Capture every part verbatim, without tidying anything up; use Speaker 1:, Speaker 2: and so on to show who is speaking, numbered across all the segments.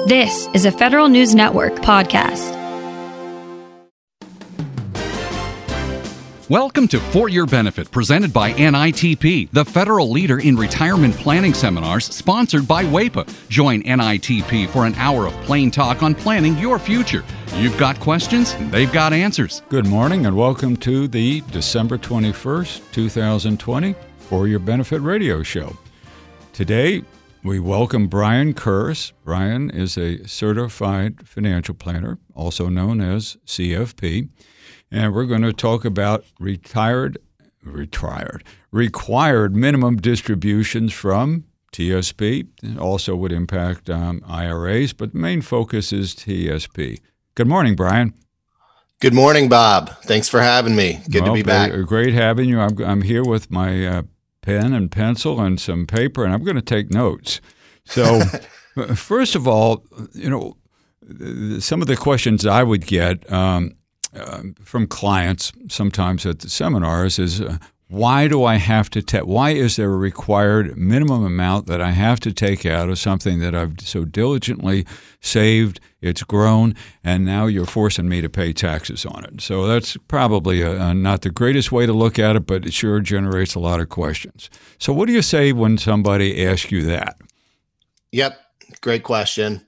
Speaker 1: This is a Federal News Network podcast.
Speaker 2: Welcome to For Your Benefit, presented by N I T P, the federal leader in retirement planning seminars, sponsored by W A P A. Join N I T P for an hour of plain talk on planning your future. You've got questions, they've got answers.
Speaker 3: Good morning and welcome to the December twenty-first, twenty twenty For Your Benefit radio show. Today, we welcome Brian Kurse. Brian is a certified financial planner, also known as C F P. And we're going to talk about retired, retired, required minimum distributions from T S P. It also would impact um, I R As, but the main focus is T S P. Good morning, Brian.
Speaker 4: Good morning, Bob. Thanks for having me. Good
Speaker 3: well,
Speaker 4: to be back.
Speaker 3: Great having you. I'm, I'm here with my uh, pen and pencil and some paper, and I'm going to take notes. So, first of all, you know, some of the questions I would get um, Uh, from clients sometimes at the seminars is uh, why do I have to take, why is there a required minimum amount that I have to take out of something that I've so diligently saved, it's grown, and now you're forcing me to pay taxes on it. So that's probably a, a, not the greatest way to look at it, but it sure generates a lot of questions. So what do you say when somebody asks you that?
Speaker 4: Yep, great question.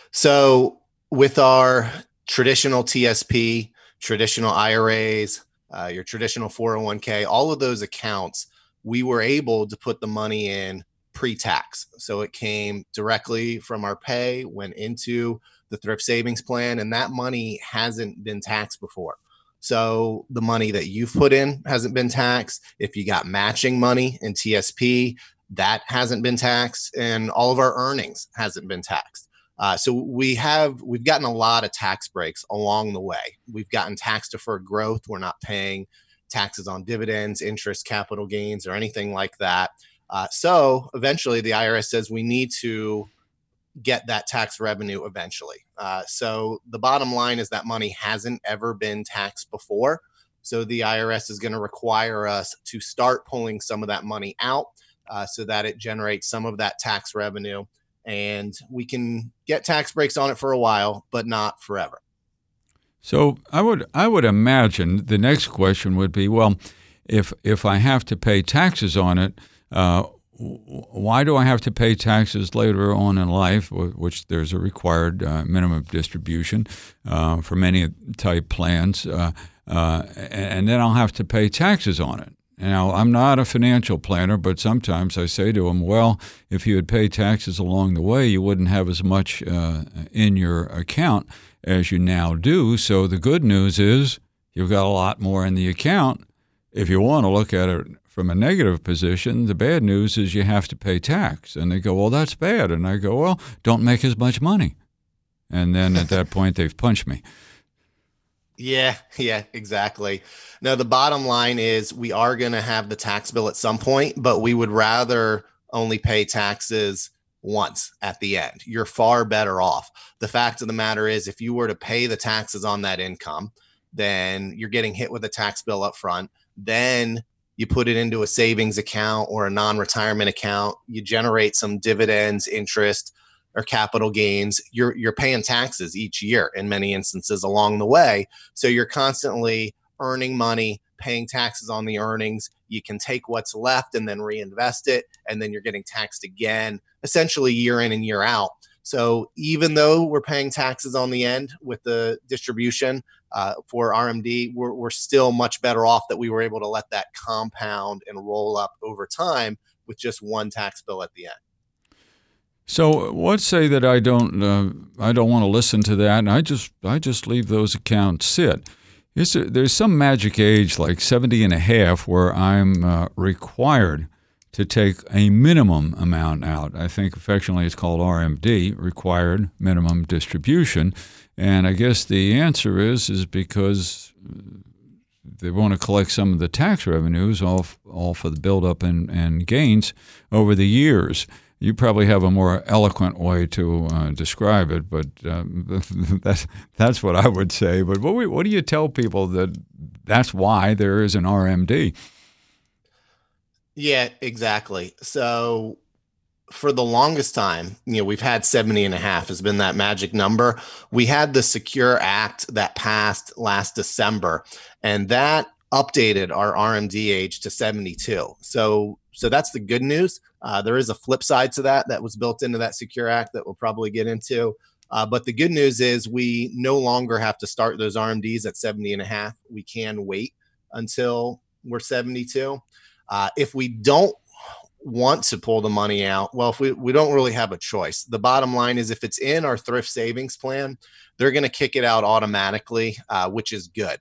Speaker 4: So with our traditional T S P, traditional I R As, uh, your traditional four oh one k, all of those accounts, we were able to put the money in pre-tax. So it came directly from our pay, went into the thrift savings plan, and that money hasn't been taxed before. So the money that you've put in hasn't been taxed. If you got matching money in T S P, that hasn't been taxed, and all of our earnings hasn't been taxed. Uh, so we have, we've gotten a lot of tax breaks along the way. We've gotten tax deferred growth. We're not paying taxes on dividends, interest, capital gains, or anything like that. Uh, so eventually the I R S says we need to get that tax revenue eventually. Uh, so the bottom line is that money hasn't ever been taxed before. So the I R S is going to require us to start pulling some of that money out uh, so that it generates some of that tax revenue. And we can get tax breaks on it for a while, but not forever.
Speaker 3: So I would I would imagine the next question would be, well, if if I have to pay taxes on it, uh, why do I have to pay taxes later on in life, which there's a required uh, minimum distribution uh, for many type plans, uh, uh, and then I'll have to pay taxes on it. Now, I'm not a financial planner, but sometimes I say to them, well, if you had paid taxes along the way, you wouldn't have as much uh, in your account as you now do. So the good news is you've got a lot more in the account. If you want to look at it from a negative position, the bad news is you have to pay tax. And they go, well, that's bad. And I go, well, don't make as much money. And then at that point, they've punched me.
Speaker 4: Yeah, yeah, exactly. No, the bottom line is we are going to have the tax bill at some point, but we would rather only pay taxes once at the end. You're far better off. The fact of the matter is, if you were to pay the taxes on that income, then you're getting hit with a tax bill up front. Then you put it into a savings account or a non-retirement account. You generate some dividends, interest, or capital gains. You're you're paying taxes each year in many instances along the way. So you're constantly earning money, paying taxes on the earnings. You can take what's left and then reinvest it, and then you're getting taxed again, essentially year in and year out. So even though we're paying taxes on the end with the distribution uh, for R M D, we're, we're still much better off that we were able to let that compound and roll up over time with just one tax bill at the end.
Speaker 3: So let's say that I don't, uh, I don't want to listen to that, and I just, I just leave those accounts sit. Is there, there's some magic age like seventy and a half where I'm uh, required to take a minimum amount out. I think affectionately it's called R M D, required minimum distribution, and I guess the answer is is because they want to collect some of the tax revenues off, all for the buildup and, and gains over the years. You probably have a more eloquent way to uh, describe it, but um, that's, that's what I would say. But what, what do you tell people that that's why there is an R M D?
Speaker 4: Yeah, exactly. So for the longest time, you know, we've had seventy and a half has been that magic number. We had the Secure Act that passed last December, and that updated our R M D age to seventy-two. So, so that's the good news. Uh, there is a flip side to that that was built into that Secure Act that we'll probably get into. Uh, but the good news is we no longer have to start those R M Ds at seventy and a half. We can wait until we're seventy-two. Uh, if we don't want to pull the money out, well, if we, we don't really have a choice. The bottom line is if it's in our thrift savings plan, they're going to kick it out automatically, uh, which is good.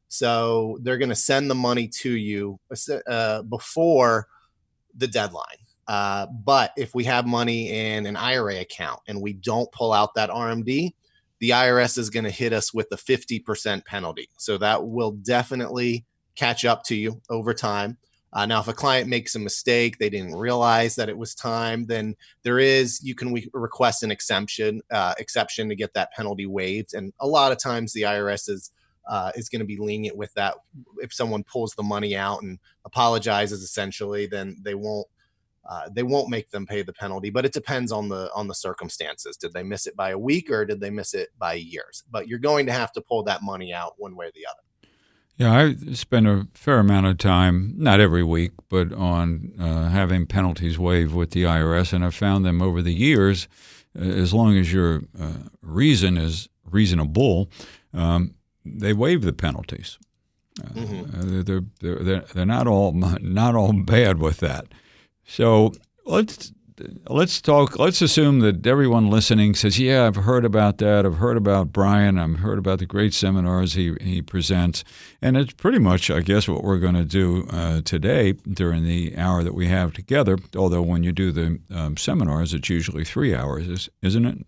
Speaker 4: So they're going to send the money to you uh, before the deadline. Uh, but if we have money in an I R A account and we don't pull out that R M D, the I R S is going to hit us with a fifty percent penalty. So that will definitely catch up to you over time. Uh, now, if a client makes a mistake, they didn't realize that it was time, then there is, you can we request an exemption, uh, exception to get that penalty waived. And a lot of times the I R S is, uh, is going to be lenient with that. If someone pulls the money out and apologizes, essentially, then they won't, uh, they won't make them pay the penalty. But it depends on the, on the circumstances. Did they miss it by a week or did they miss it by years? But you're going to have to pull that money out one way or the other.
Speaker 3: Yeah, I spend a fair amount of time, not every week, but on uh, having penalties waived with the I R S, and I've found them over the years, uh, as long as your uh, reason is reasonable, um, they waive the penalties. Uh, mm-hmm. they're, they're, they're, they're not all not all bad with that. So let's let's talk. Let's assume that everyone listening says, "Yeah, I've heard about that. I've heard about Brian. I've heard about the great seminars he he presents." And it's pretty much, I guess, what we're going to do uh, today during the hour that we have together. Although when you do the um, seminars, it's usually three hours, isn't it?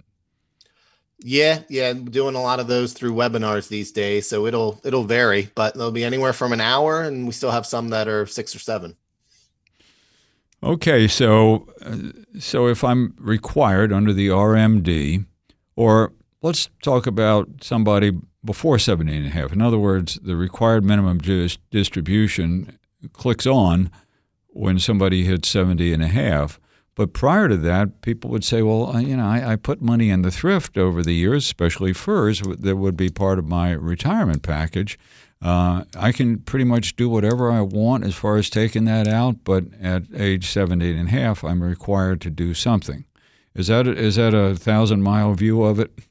Speaker 4: Yeah, yeah, I'm doing a lot of those through webinars these days, so it'll it'll vary, but they'll be anywhere from an hour, and we still have some that are six or seven.
Speaker 3: Okay, so uh, so if I'm required under the R M D, or let's talk about somebody before seventy and a half. In other words, the required minimum dis- distribution clicks on when somebody hits seventy and a half. But prior to that, people would say, well, you know, I, I put money in the thrift over the years, especially F E R S, that would be part of my retirement package. Uh, I can pretty much do whatever I want as far as taking that out, but at age seventy and a half, I'm required to do something. Is that a, is that a thousand-mile view of it?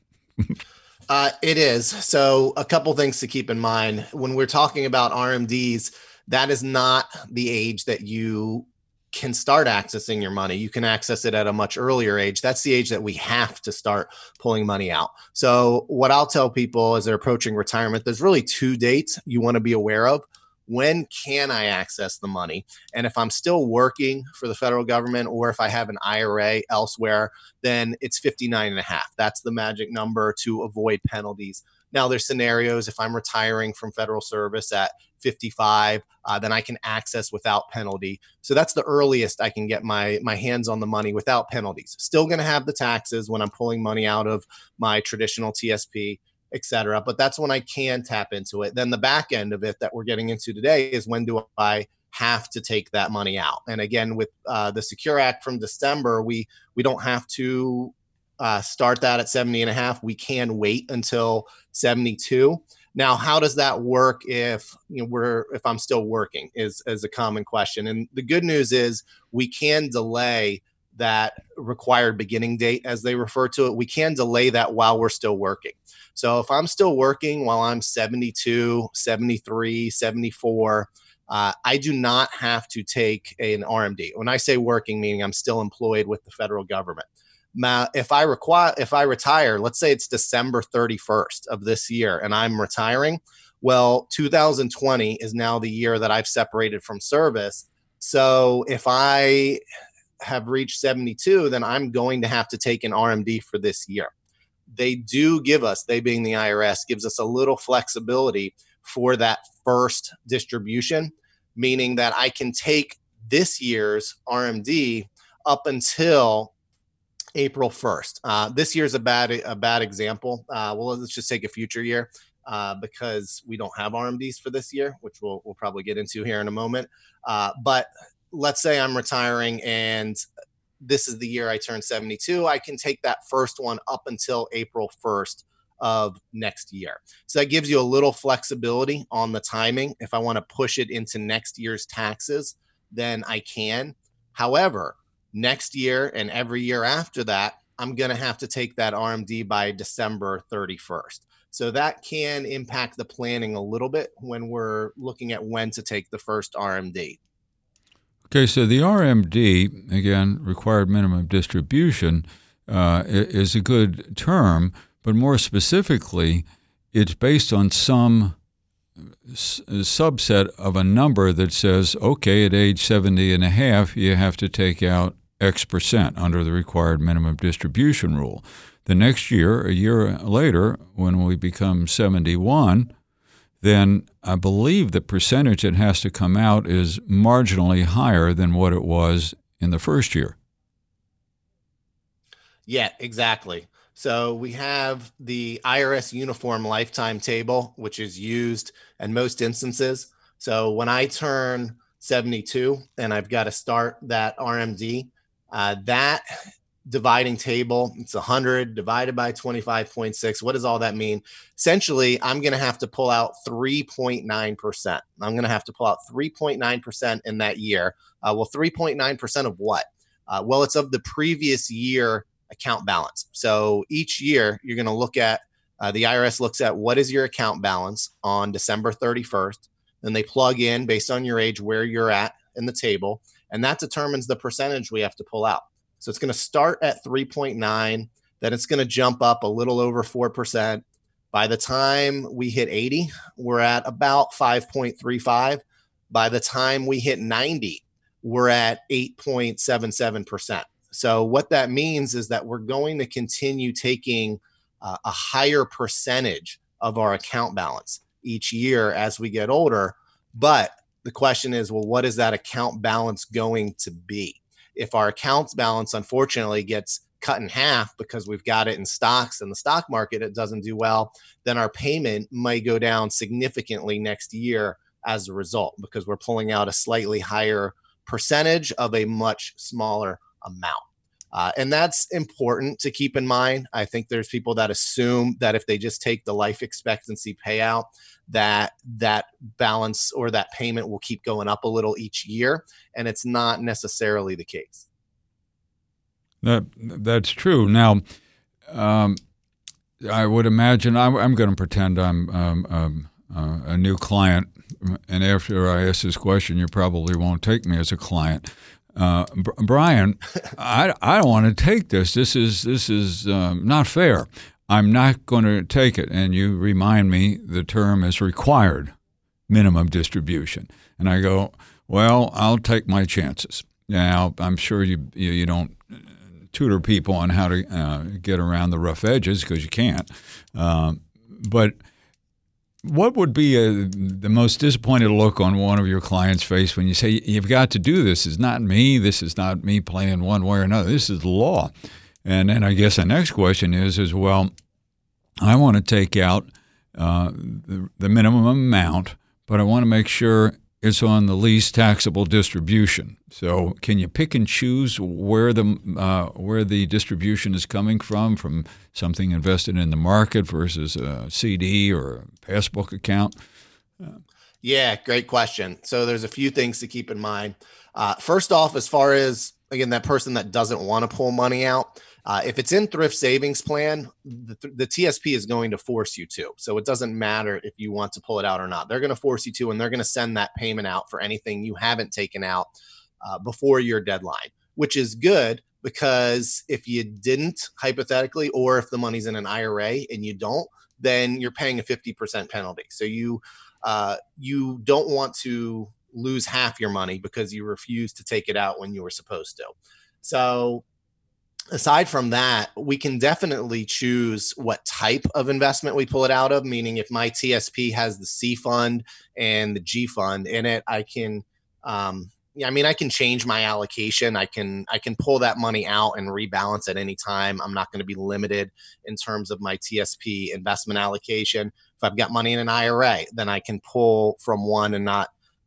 Speaker 4: uh, it is. So a couple things to keep in mind. When we're talking about R M Ds, that is not the age that you can start accessing your money. You can access it at a much earlier age. That's the age that we have to start pulling money out. So what I'll tell people as they're approaching retirement, there's really two dates you want to be aware of. When can I access the money? And if I'm still working for the federal government, or if I have an I R A elsewhere, then it's fifty-nine and a half. That's the magic number to avoid penalties. Now, there's scenarios if I'm retiring from federal service at fifty-five, uh, then I can access without penalty. So that's the earliest I can get my, my hands on the money without penalties. Still going to have the taxes when I'm pulling money out of my traditional T S P, et cetera. But that's when I can tap into it. Then the back end of it that we're getting into today is when do I have to take that money out? And again, with uh, the Secure Act from December, we we don't have to Uh, start that at seventy and a half. We can wait until seventy-two. Now, how does that work if you know, we're if I'm still working is, is a common question. And the good news is we can delay that required beginning date, as they refer to it. We can delay that while we're still working. So if I'm still working while I'm seventy-two, seventy-three, seventy-four, uh, I do not have to take an R M D. When I say working, meaning I'm still employed with the federal government. Now, if I require, if I retire, let's say it's December thirty-first of this year and I'm retiring, well, two thousand twenty is now the year that I've separated from service. So if I have reached seventy-two, then I'm going to have to take an R M D for this year. They do give us, they being the I R S, gives us a little flexibility for that first distribution, meaning that I can take this year's R M D up until April first. Uh, this year's a bad a bad example. Uh, well, let's just take a future year uh, because we don't have R M Ds for this year, which we'll we'll probably get into here in a moment. Uh, but let's say I'm retiring and this is the year I turn seventy-two, I can take that first one up until April first of next year. So that gives you a little flexibility on the timing. If I want to push it into next year's taxes, then I can. However, next year and every year after that, I'm going to have to take that R M D by December thirty-first. So that can impact the planning a little bit when we're looking at when to take the first R M D.
Speaker 3: Okay, so the R M D, again, required minimum distribution, uh, is a good term, but more specifically, it's based on some s- subset of a number that says, okay, at age seventy and a half, you have to take out X percent under the required minimum distribution rule. The next year, a year later, when we become seventy-one, then I believe the percentage that has to come out is marginally higher than what it was in the first year.
Speaker 4: Yeah, exactly. So we have the I R S Uniform Lifetime Table, which is used in most instances. So when I turn seventy-two and I've got to start that R M D, uh, that dividing table, it's one hundred divided by twenty-five point six. What does all that mean? Essentially, I'm going to have to pull out three point nine percent. I'm going to have to pull out three point nine percent in that year. Uh, well, three point nine percent of what? Uh, well, it's of the previous year account balance. So each year, you're going to look at, uh, the I R S looks at what is your account balance on December thirty-first. Then they plug in, based on your age, where you're at in the table. And that determines the percentage we have to pull out. So it's going to start at three point nine, then it's going to jump up a little over four percent. By the time we hit eighty, we're at about five point three five. By the time we hit ninety, we're at eight point seven seven percent. So what that means is that we're going to continue taking uh, a higher percentage of our account balance each year as we get older. But the question is, well, what is that account balance going to be? If our accounts balance, unfortunately, gets cut in half because we've got it in stocks and the stock market, it doesn't do well, then our payment might go down significantly next year as a result, because we're pulling out a slightly higher percentage of a much smaller amount. Uh, and that's important to keep in mind. I think there's people that assume that if they just take the life expectancy payout, that that balance or that payment will keep going up a little each year. And it's not necessarily the case.
Speaker 3: That That's true. Now, um, I would imagine, I'm, I'm going to pretend I'm um, um, uh, a new client. And after I ask this question, you probably won't take me as a client. Uh, B- Brian, I, I don't want to take this. This is this is um, not fair. I'm not going to take it. And you remind me the term is required minimum distribution. And I go, well, I'll take my chances. Now, I'm sure you you, you don't tutor people on how to uh, get around the rough edges, because you can't. Um, but what would be a, the most disappointed look on one of your clients' face when you say, you've got to do this? It's not me. This is not me playing one way or another. This is the law. And then I guess the next question is, is well, I want to take out uh, the, the minimum amount, but I want to make sure it's on the least taxable distribution. So can you pick and choose where the uh, where the distribution is coming from, from something invested in the market versus a C D or a passbook account? Uh,
Speaker 4: yeah, great question. So there's a few things to keep in mind. Uh, first off, as far as, again, that person that doesn't want to pull money out, Uh, if it's in thrift savings plan, the, the T S P is going to force you to. So it doesn't matter if you want to pull it out or not. They're going to force you to, and they're going to send that payment out for anything you haven't taken out uh, before your deadline, which is good, because if you didn't, hypothetically, or if the money's in an I R A and you don't, then you're paying a fifty percent penalty. So you uh, you don't want to lose half your money because you refused to take it out when you were supposed to. So aside from that, we can definitely choose what type of investment we pull it out of, meaning if my T S P has the C fund and the G fund in it, I can, um, yeah, I mean, I can change my allocation. I can, I can pull that money out and rebalance at any time. I'm not going to be limited in terms of my T S P investment allocation. If I've got money in an I R A, then I can pull from one and not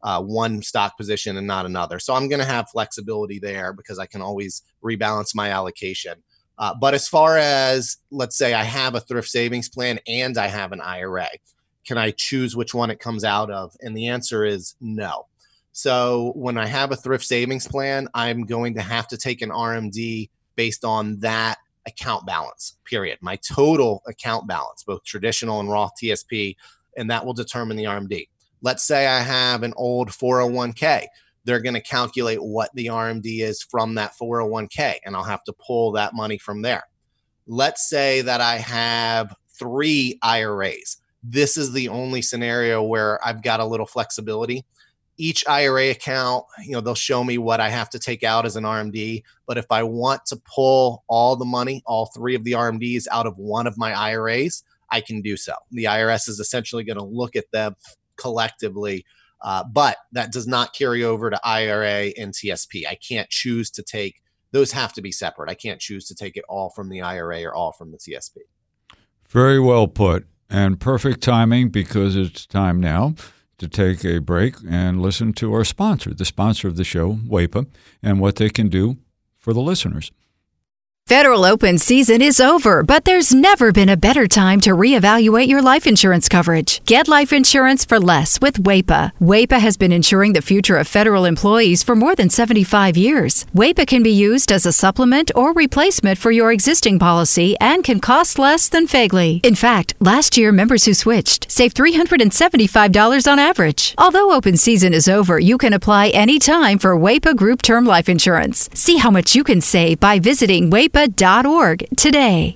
Speaker 4: uh, one stock position and not another. So I'm going to have flexibility there because I can always rebalance my allocation. Uh, but as far as, let's say I have a thrift savings plan and I have an I R A, can I choose which one it comes out of? And the answer is no. So when I have a thrift savings plan, I'm going to have to take an R M D based on that account balance, period. My total account balance, both traditional and Roth T S P, and that will determine the R M D. Let's say I have an old four oh one k. They're going to calculate what the R M D is from that four oh one k, and I'll have to pull that money from there. Let's say that I have three I R As. This is the only scenario where I've got a little flexibility. Each I R A account, you know, they'll show me what I have to take out as an R M D. But if I want to pull all the money, all three of the R M Ds out of one of my I R As, I can do so. The I R S is essentially going to look at them collectively, uh, but that does not carry over to I R A and T S P. I can't choose to take, those have to be separate. I can't choose to take it all from the I R A or all from the T S P.
Speaker 3: Very well put, and perfect timing because it's time now to take a break and listen to our sponsor, the sponsor of the show, W A P A, and what they can do for the listeners.
Speaker 5: Federal open season is over, but there's never been a better time to reevaluate your life insurance coverage. Get life insurance for less with W A P A. W A P A has been insuring the future of federal employees for more than seventy-five years. W A P A can be used as a supplement or replacement for your existing policy and can cost less than Fagley. In fact, last year, members who switched saved three hundred seventy-five dollars on average. Although open season is over, you can apply anytime for W A P A Group Term Life Insurance. See how much you can save by visiting W A P A dot org today.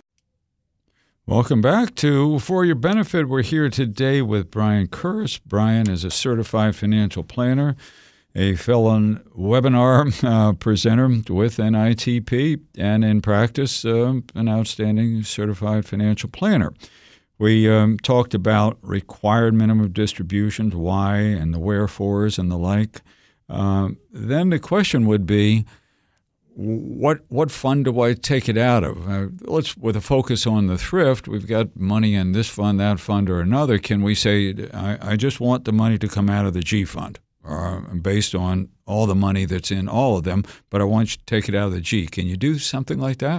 Speaker 3: Welcome back to For Your Benefit. We're here today with Brian Kurz. Brian is a certified financial planner, a fellow webinar uh, presenter with N I T P, and in practice, uh, an outstanding certified financial planner. We um, talked about required minimum distributions, why, and the wherefores and the like. Um, then the question would be, What what fund do I take it out of? Uh, let's with a focus on the thrift. We've got money in this fund, that fund, or another. Can we say I, I just want the money to come out of the G fund, uh, based on all the money that's in all of them, but I want you to take it out of the G? Can you do something like that?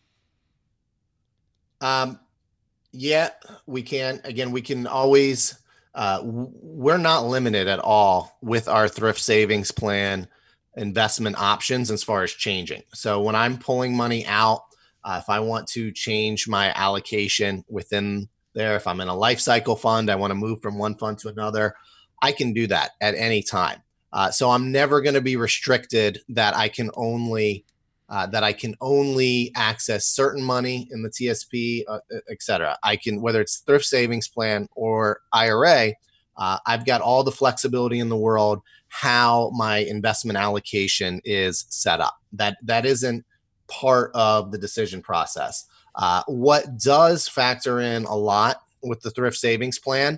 Speaker 4: Um, yeah, we can. Again, we can always. Uh, we're not limited at all with our thrift savings plan investment options as far as changing. So when I'm pulling money out, uh, if I want to change my allocation within there, if I'm in a life cycle fund, I want to move from one fund to another, I can do that at any time. Uh, so I'm never going to be restricted that I can only uh, that I can only access certain money in the T S P, uh, et cetera. I can, whether it's thrift savings plan or I R A, uh, I've got all the flexibility in the world how my investment allocation is set up. That that isn't part of the decision process. Uh, what does factor in a lot with the thrift savings plan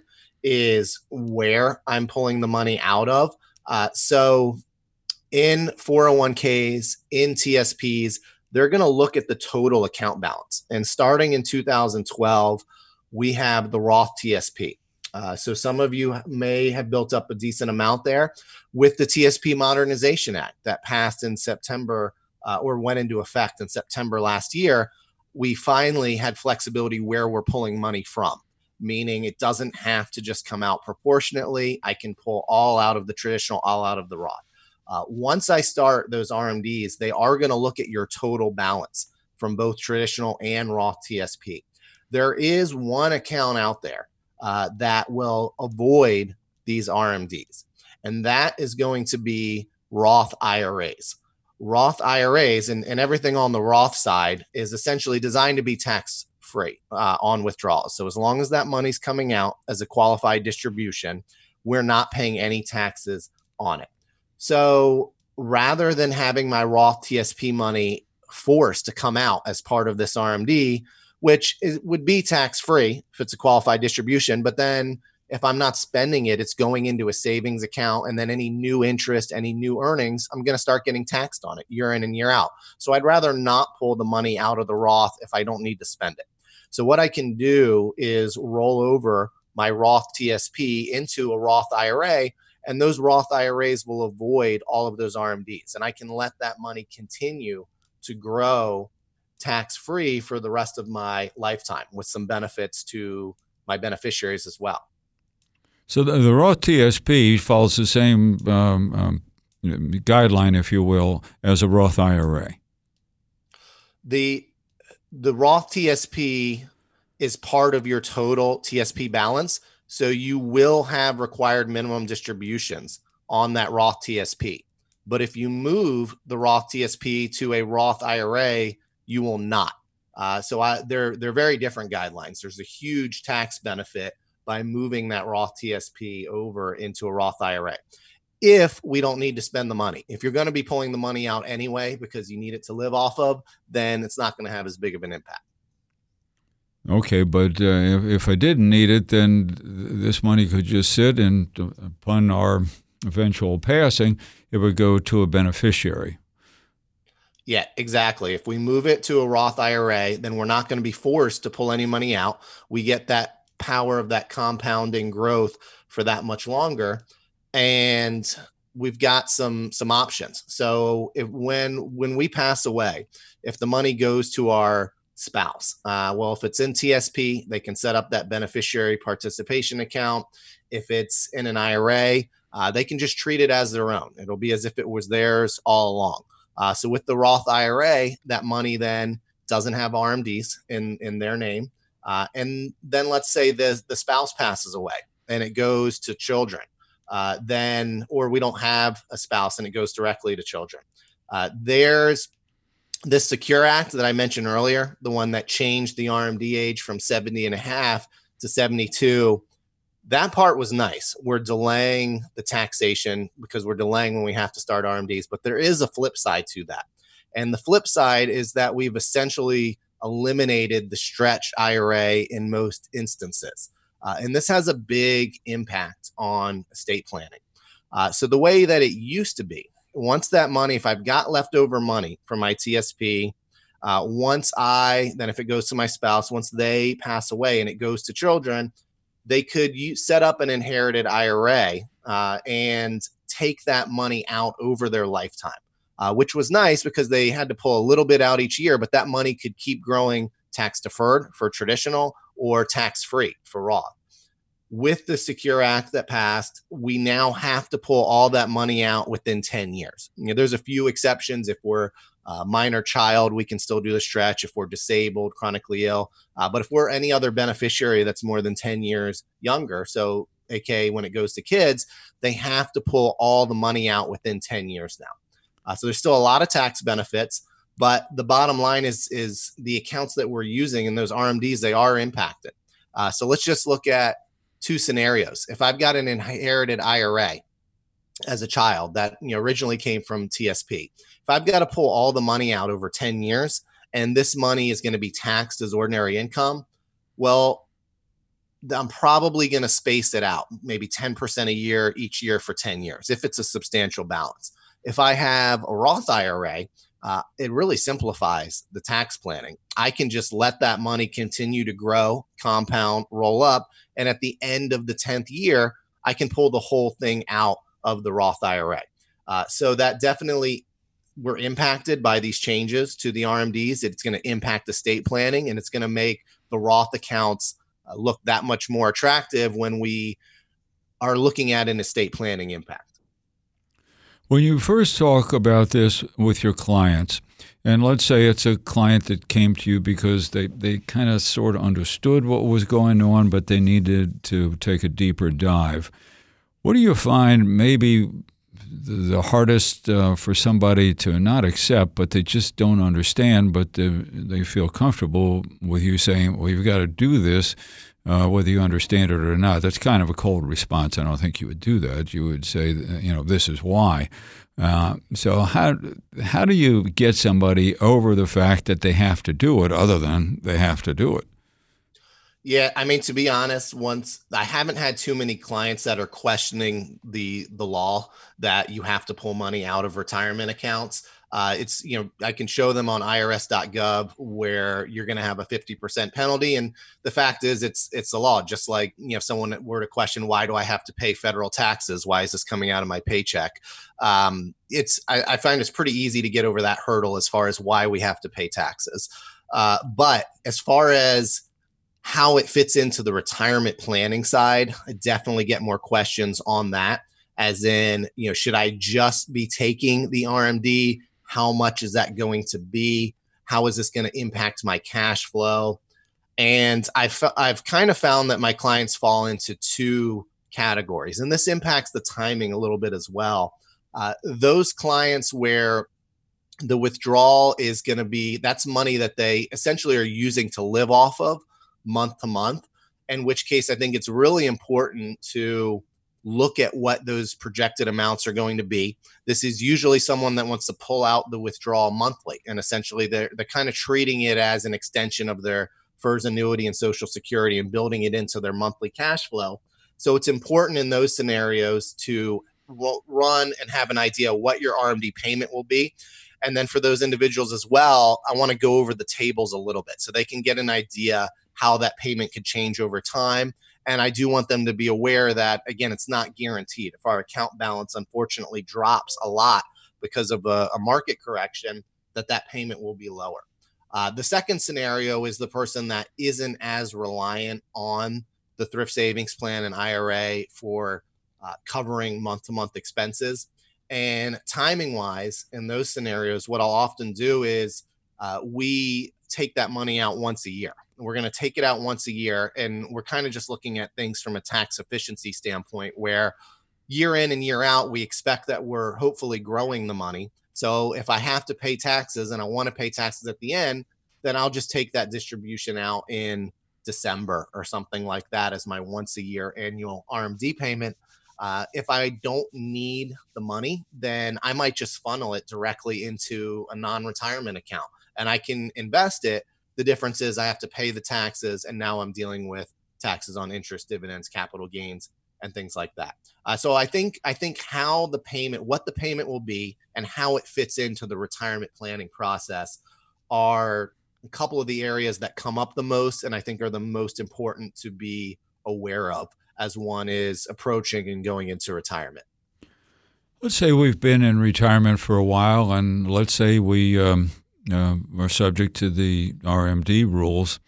Speaker 4: is where I'm pulling the money out of. Uh, so in four oh one k's, in T S Ps, they're going to look at the total account balance. And starting in two thousand twelve, we have the Roth T S P. Uh, so some of you may have built up a decent amount there with the T S P Modernization Act that passed in September uh, or went into effect in September last year. We finally had flexibility where we're pulling money from, meaning it doesn't have to just come out proportionately. I can pull all out of the traditional, all out of the Roth. Uh, once I start those R M Ds, they are going to look at your total balance from both traditional and Roth T S P. There is one account out there Uh, that will avoid these R M Ds. And that is going to be Roth I R As. Roth I R As and, and everything on the Roth side is essentially designed to be tax free uh, on withdrawals. So as long as that money's coming out as a qualified distribution, we're not paying any taxes on it. So rather than having my Roth T S P money forced to come out as part of this R M D, which is, would be tax-free if it's a qualified distribution. But then if I'm not spending it, it's going into a savings account. And then any new interest, any new earnings, I'm going to start getting taxed on it year in and year out. So I'd rather not pull the money out of the Roth if I don't need to spend it. So what I can do is roll over my Roth T S P into a Roth I R A And those Roth I R As will avoid all of those R M Ds. And I can let that money continue to grow tax-free for the rest of my lifetime with some benefits to my beneficiaries as well.
Speaker 3: So the, the Roth T S P follows the same um, um, guideline, if you will, as a Roth I R A.
Speaker 4: The the Roth T S P is part of your total T S P balance, so you will have required minimum distributions on that Roth T S P. But if you move the Roth T S P to a Roth I R A, you will not. Uh, so I, they're they're very different guidelines. There's a huge tax benefit by moving that Roth T S P over into a Roth I R A. If we don't need to spend the money, if you're going to be pulling the money out anyway because you need it to live off of, then it's not going to have as big of an impact.
Speaker 3: Okay, but uh, if, if I didn't need it, then th- this money could just sit, and uh, upon our eventual passing, it would go to a beneficiary.
Speaker 4: Yeah, exactly. If we move it to a Roth I R A, then we're not going to be forced to pull any money out. We get that power of that compounding growth for that much longer. And we've got some some options. So if when when we pass away, if the money goes to our spouse, uh, well, if it's in T S P, they can set up that beneficiary participation account. If it's in an I R A, uh, they can just treat it as their own. It'll be as if it was theirs all along. Uh, so with the Roth I R A, that money then doesn't have R M Ds in, in their name. Uh, and then let's say the, the spouse passes away and it goes to children. Uh, then, or we don't have a spouse and it goes directly to children. Uh, there's this Secure Act that I mentioned earlier, the one that changed the R M D age from seventy and a half to seventy-two. That part was nice. We're delaying the taxation because we're delaying when we have to start R M Ds, but there is a flip side to that. And the flip side is that we've essentially eliminated the stretch I R A in most instances. Uh, and this has a big impact on estate planning. Uh, so the way that it used to be, once that money, if I've got leftover money from my T S P, uh, once I, then if it goes to my spouse, once they pass away and it goes to children, they could use, set up an inherited I R A uh, and take that money out over their lifetime, uh, which was nice because they had to pull a little bit out each year, but that money could keep growing tax deferred for traditional or tax free for Roth. With the Secure Act that passed, we now have to pull all that money out within ten years. You know, there's a few exceptions. If we're a minor child, we can still do the stretch. If we're disabled, chronically ill, uh, but if we're any other beneficiary that's more than ten years younger, so A K A when it goes to kids, they have to pull all the money out within ten years now. Uh, so there's still a lot of tax benefits, but the bottom line is, is the accounts that we're using and those R M Ds, they are impacted. Uh, so let's just look at two scenarios. If I've got an inherited I R A as a child that, you know, originally came from T S P, if I've got to pull all the money out over ten years and this money is going to be taxed as ordinary income, well, I'm probably going to space it out, maybe ten percent a year each year for ten years, if it's a substantial balance. If I have a Roth I R A, uh, it really simplifies the tax planning. I can just let that money continue to grow, compound, roll up, and at the end of the tenth year, I can pull the whole thing out of the Roth I R A. Uh, so that definitely, we're impacted by these changes to the R M Ds. It's going to impact estate planning, and it's going to make the Roth accounts uh, look that much more attractive when we are looking at an estate planning impact.
Speaker 3: When you first talk about this with your clients, and let's say it's a client that came to you because they, they kind of sort of understood what was going on, but they needed to take a deeper dive, what do you find maybe the hardest uh, for somebody to not accept, but they just don't understand, but they, they feel comfortable with you saying, well, you've got to do this, uh, whether you understand it or not? That's kind of a cold response. I don't think you would do that. You would say, you know, this is why. Uh, so how how do you get somebody over the fact that they have to do it other than they have to do it?
Speaker 4: Yeah, I mean, to be honest, once I haven't had too many clients that are questioning the the law that you have to pull money out of retirement accounts. Uh, it's, you know, I can show them on I R S dot gov where you're going to have a fifty percent penalty. And the fact is it's, it's the law. Just like, you know, if someone were to question, why do I have to pay federal taxes? Why is this coming out of my paycheck? Um, it's, I, I find it's pretty easy to get over that hurdle as far as why we have to pay taxes. Uh, but as far as how it fits into the retirement planning side, I definitely get more questions on that. As in, you know, should I just be taking the R M D? How much is that going to be? How is this going to impact my cash flow? And I've, I've kind of found that my clients fall into two categories, and this impacts the timing a little bit as well. Uh, those clients where the withdrawal is going to be, that's money that they essentially are using to live off of month to month, in which case I think it's really important to look at what those projected amounts are going to be. This is usually someone that wants to pull out the withdrawal monthly, and essentially they're, they're kind of treating it as an extension of their F E R S annuity and Social Security and building it into their monthly cash flow. So it's important in those scenarios to run and have an idea what your R M D payment will be. And then for those individuals as well, I want to go over the tables a little bit so they can get an idea how that payment could change over time. And I do want them to be aware that, again, it's not guaranteed. If our account balance unfortunately drops a lot because of a, a market correction, that that payment will be lower. Uh, the second scenario is the person that isn't as reliant on the thrift savings plan and I R A for uh, covering month-to-month expenses. And timing-wise, in those scenarios, what I'll often do is uh, we take that money out once a year. We're going to take it out once a year, and we're kind of just looking at things from a tax efficiency standpoint where year in and year out, we expect that we're hopefully growing the money. So if I have to pay taxes and I want to pay taxes at the end, then I'll just take that distribution out in December or something like that as my once a year annual R M D payment. Uh, if I don't need the money, then I might just funnel it directly into a non-retirement account and I can invest it. The difference is I have to pay the taxes, and now I'm dealing with taxes on interest, dividends, capital gains, and things like that. Uh, so I think I think how the payment, what the payment will be, and how it fits into the retirement planning process are a couple of the areas that come up the most, and I think are the most important to be aware of as one is approaching and going into retirement.
Speaker 3: Let's say we've been in retirement for a while, and let's say we um, uh, are subject to the R M D rules,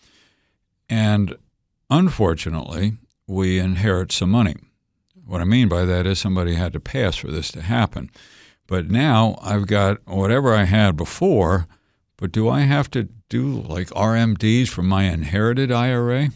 Speaker 3: and unfortunately, we inherit some money. What I mean by that is somebody had to pass for this to happen. But now I've got whatever I had before, but do I have to do like R M Ds for my inherited I R A?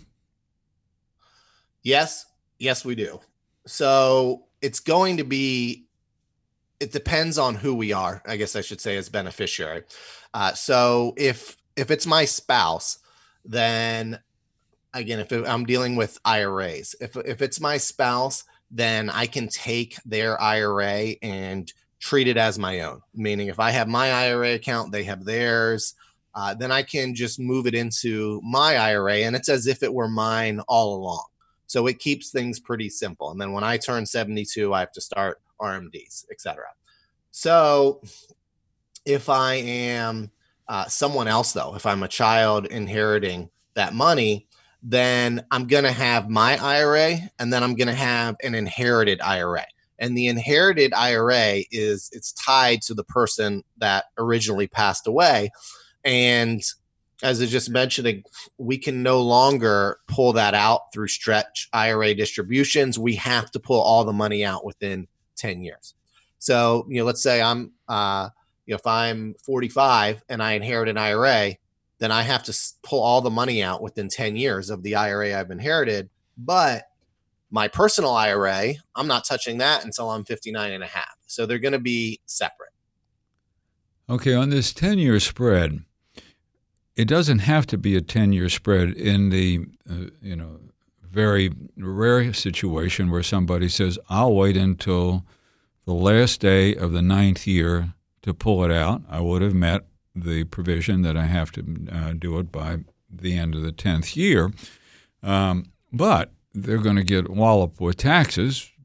Speaker 4: Yes. Yes, we do. So it's going to be, it depends on who we are, I guess I should say, as beneficiary. Uh, so if if it's my spouse, then again, if it, I'm dealing with I R As, if if it's my spouse, then I can take their I R A and treat it as my own. Meaning if I have my I R A account, they have theirs, uh, then I can just move it into my I R A, and it's as if it were mine all along. So it keeps things pretty simple. And then when I turn seventy-two, I have to start R M Ds, et cetera. So if I am uh, someone else, though, if I'm a child inheriting that money, then I'm going to have my I R A, and then I'm going to have an inherited I R A. And the inherited I R A is, it's tied to the person that originally passed away. And as I just mentioned, we can no longer pull that out through stretch I R A distributions. We have to pull all the money out within ten years. So, you know, let's say I'm, uh, you know, if I'm forty-five and I inherit an I R A, then I have to pull all the money out within ten years of the I R A I've inherited. But my personal I R A, I'm not touching that until I'm fifty-nine and a half. So they're going to be separate.
Speaker 3: Okay, on this ten-year spread, it doesn't have to be a ten-year spread in the, uh, you know, very rare situation where somebody says, I'll wait until the last day of the ninth year to pull it out. I would have met the provision that I have to uh, do it by the end of the tenth year. Um, but they're going to get walloped with taxes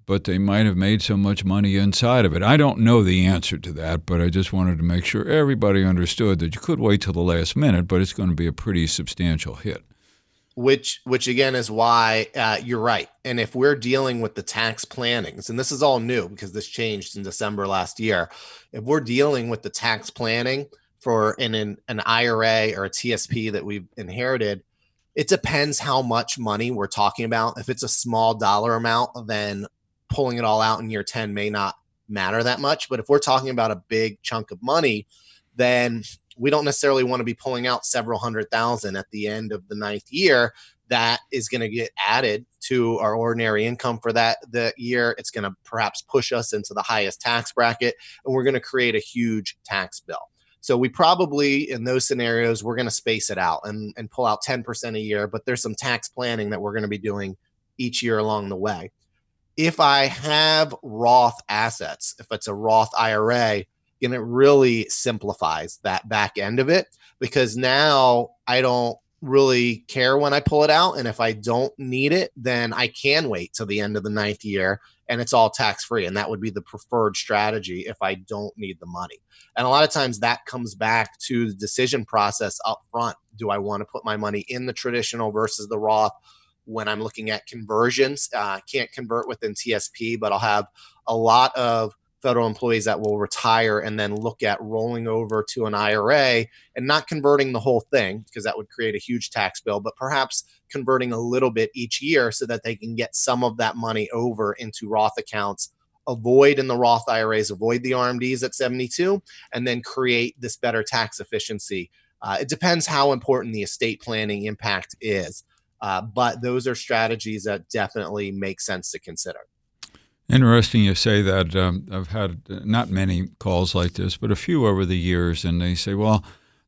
Speaker 3: but they might have made so much money inside of it. I don't know the answer to that, but I just wanted to make sure everybody understood that you could wait till the last minute, but it's going to be a pretty substantial hit.
Speaker 4: Which, which again, is why uh, you're right. And if we're dealing with the tax plannings, and this is all new because this changed in December last year, if we're dealing with the tax planning for an, an, an I R A or a T S P that we've inherited, it depends how much money we're talking about. If it's a small dollar amount, then pulling it all out in year ten may not matter that much. But if we're talking about a big chunk of money, then we don't necessarily want to be pulling out several hundred thousand at the end of the ninth year. That is going to get added to our ordinary income for that the year. It's going to perhaps push us into the highest tax bracket, and we're going to create a huge tax bill. So we probably, in those scenarios, we're going to space it out and, and pull out ten percent a year, but there's some tax planning that we're going to be doing each year along the way. If I have Roth assets, if it's a Roth I R A, and it really simplifies that back end of it, because now I don't really care when I pull it out. And if I don't need it, then I can wait till the end of the ninth year and it's all tax free. And that would be the preferred strategy if I don't need the money. And a lot of times that comes back to the decision process up front. Do I want to put my money in the traditional versus the Roth? When I'm looking at conversions, I uh, can't convert within T S P, but I'll have a lot of federal employees that will retire and then look at rolling over to an I R A and not converting the whole thing, because that would create a huge tax bill, but perhaps converting a little bit each year so that they can get some of that money over into Roth accounts, avoid in the Roth I R As, avoid the R M Ds at seventy-two, and then create this better tax efficiency. Uh, it depends how important the estate planning impact is, uh, but those are strategies that definitely make sense to consider.
Speaker 3: Interesting you say that. Um, I've had not many calls like this, but a few over the years, and they say, well,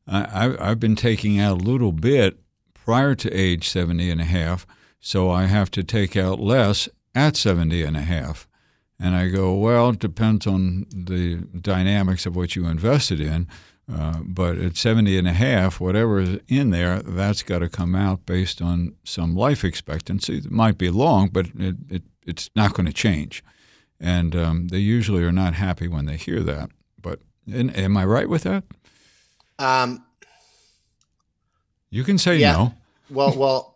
Speaker 3: I, I've been taking out a little bit prior to age seventy and a half, so I have to take out less at seventy and a half. And I go, well, it depends on the dynamics of what you invested in, uh, but at seventy and a half, whatever is in there, that's got to come out based on some life expectancy. It might be long, but it, it it's not going to change. And um, they usually are not happy when they hear that. But in, am I right with that? Um, you can say
Speaker 4: yeah.
Speaker 3: no.
Speaker 4: Well, well,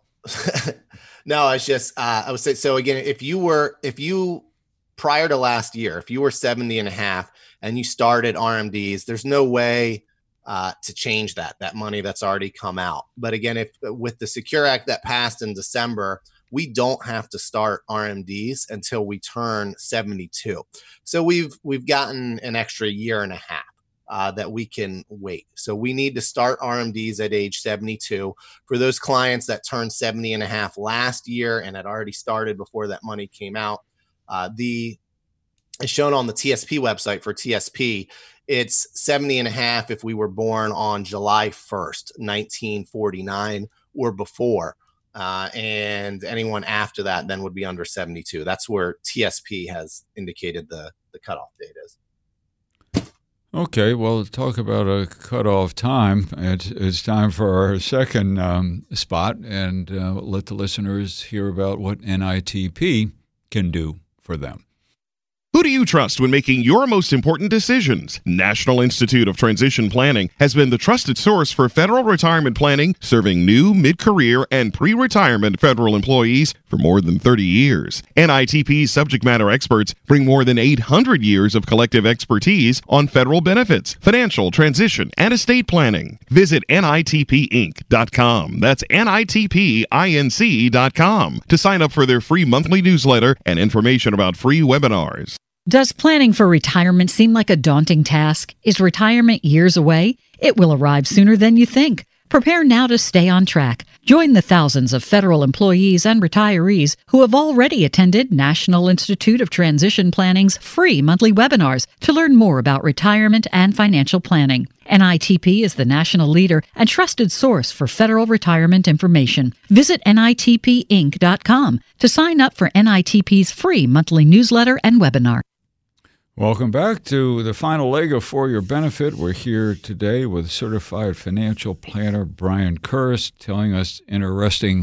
Speaker 4: no, it's just, uh, I would say, so again, if you were, if you, prior to last year, if you were seventy and a half and you started R M Ds, there's no way uh, to change that, that money that's already come out. But again, if with the Secure Act that passed in December, we don't have to start R M Ds until we turn seventy-two. So we've we've gotten an extra year and a half uh, that we can wait. So we need to start R M Ds at age seventy-two. For those clients that turned seventy and a half last year and had already started before that money came out, uh, the as shown on the T S P website for T S P, it's seventy and a half if we were born on July first, nineteen forty-nine or before. Uh, and anyone after that then would be under seventy-two. That's where T S P has indicated the, the cutoff date is.
Speaker 3: Okay, well, talk about a cutoff time. It's, it's time for our second um, spot, and uh, let the listeners hear about what N I T P can do for them.
Speaker 6: Who do you trust when making your most important decisions? National Institute of Transition Planning has been the trusted source for federal retirement planning, serving new, mid-career, and pre-retirement federal employees for more than thirty years. N I T P's subject matter experts bring more than eight hundred years of collective expertise on federal benefits, financial transition, and estate planning. Visit N I T P Inc dot com. That's N I T P Inc dot com to sign up for their free monthly newsletter and information about free webinars.
Speaker 7: Does planning for retirement seem like a daunting task? Is retirement years away? It will arrive sooner than you think. Prepare now to stay on track. Join the thousands of federal employees and retirees who have already attended National Institute of Transition Planning's free monthly webinars to learn more about retirement and financial planning. N I T P is the national leader and trusted source for federal retirement information. Visit N I T P Inc dot com to sign up for N I T P's free monthly newsletter and webinar.
Speaker 3: Welcome back to the final leg of For Your Benefit. We're here today with certified financial planner Brian Kurz, telling us interesting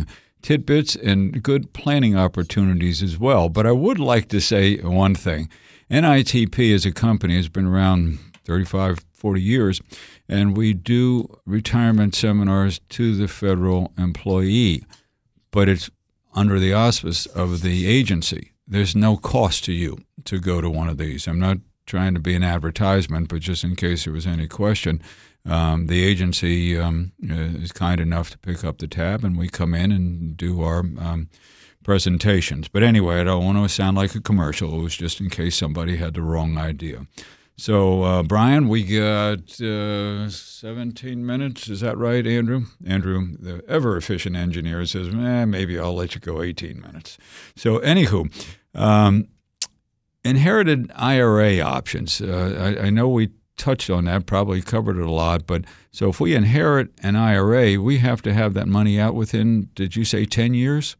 Speaker 3: tidbits and good planning opportunities as well. But I would like to say one thing. N I T P as a company has been around thirty-five, forty years, and we do retirement seminars to the federal employee, but it's under the auspice of the agency. There's no cost to you to go to one of these. I'm not trying to be an advertisement, but just in case there was any question, um, the agency um, is kind enough to pick up the tab, and we come in and do our um, presentations. But anyway, I don't want to sound like a commercial. It was just in case somebody had the wrong idea. So, uh, Brian, we got uh, seventeen minutes. Is that right, Andrew? Andrew, the ever-efficient engineer, says, eh, maybe I'll let you go eighteen minutes. So, anywho, um, inherited I R A options. Uh, I, I know we touched on that, probably covered it a lot. But so if we inherit an I R A, we have to have that money out within, did you say ten years?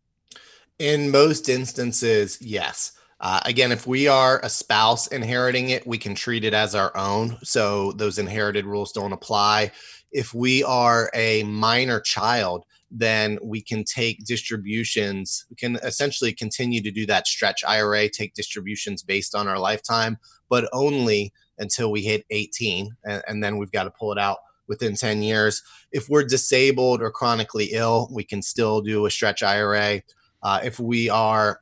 Speaker 4: In most instances, yes. Uh, again, if we are a spouse inheriting it, we can treat it as our own. So those inherited rules don't apply. If we are a minor child, then we can take distributions. We can essentially continue to do that stretch I R A, take distributions based on our lifetime, but only until we hit eighteen. And, and then we've got to pull it out within ten years. If we're disabled or chronically ill, we can still do a stretch I R A. Uh, if we are